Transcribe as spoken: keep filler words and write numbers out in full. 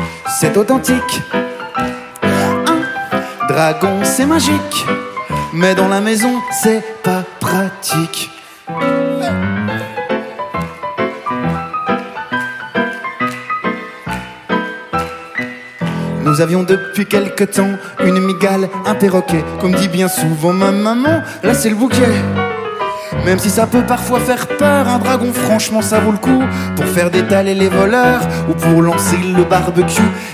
c'est authentique. Un dragon c'est magique, mais dans la maison c'est pas pratique. Nous avions depuis quelque temps une migale, un perroquet. Comme dit bien souvent ma maman, là c'est le bouquet. Même si ça peut parfois faire peur, un dragon franchement ça vaut le coup, pour faire détaler les voleurs ou pour lancer le barbecue.